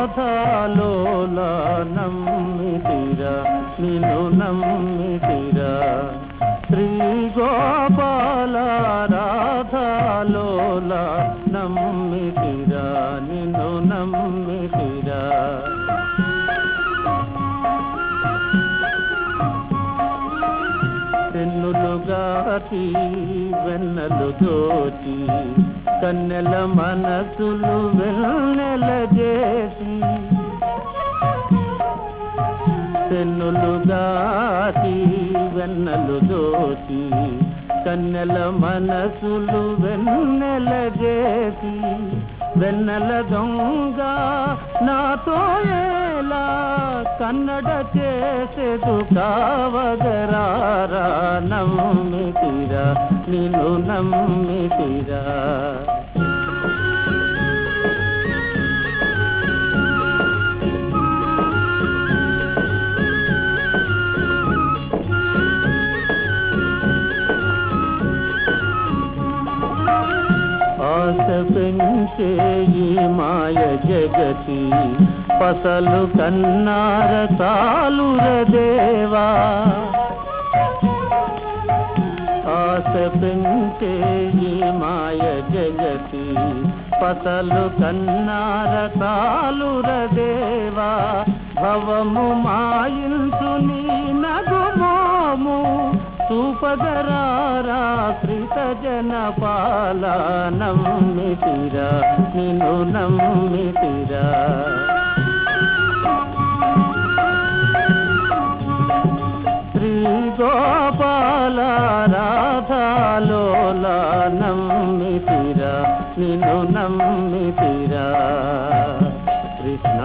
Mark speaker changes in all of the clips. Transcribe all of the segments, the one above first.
Speaker 1: రాధాలోల నమ్మితిరా నిన్ను నమ్మితిరా శ్రీ గోపాల రాధాలోల నమ్మితిరా నిన్ను నమ్మితిరా తెన్నులుగాచి వెన్నెలు దోచి కన్నెల మనసులు వెన్నెల చేసి తెన్నులుగాచి వెన్నెలు దోచి కన్నెల మనసులు వెన్నెల చేసి వెన్నెల దొంగ నాతో ఎలా కన్నడ చేసేదు కావగరారా నమ్మితిరా నిన్ను నమ్మితిరా ఆశ పెంచే ఈ మాయ జగతి పసలు కన్నార తాలుర దేవా ఆశ పెంచే ఈ మాయ జగతి పసలు కన్నార తాలుర దేవా భవము మాయించు నీ నగుమోము చూపగరారా శ్రీత జనపాల నమ్మితిరా నిన్ను నమ్మితిరా శ్రీ గోపాల రాధాలోల నమ్మితిరా నిన్ను నమ్మితిరా కృష్ణ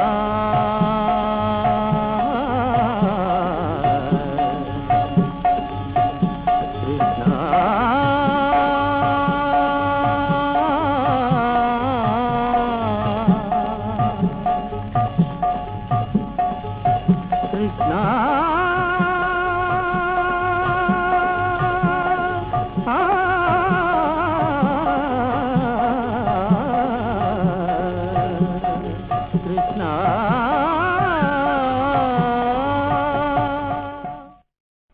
Speaker 1: కృష్ణ కృష్ణ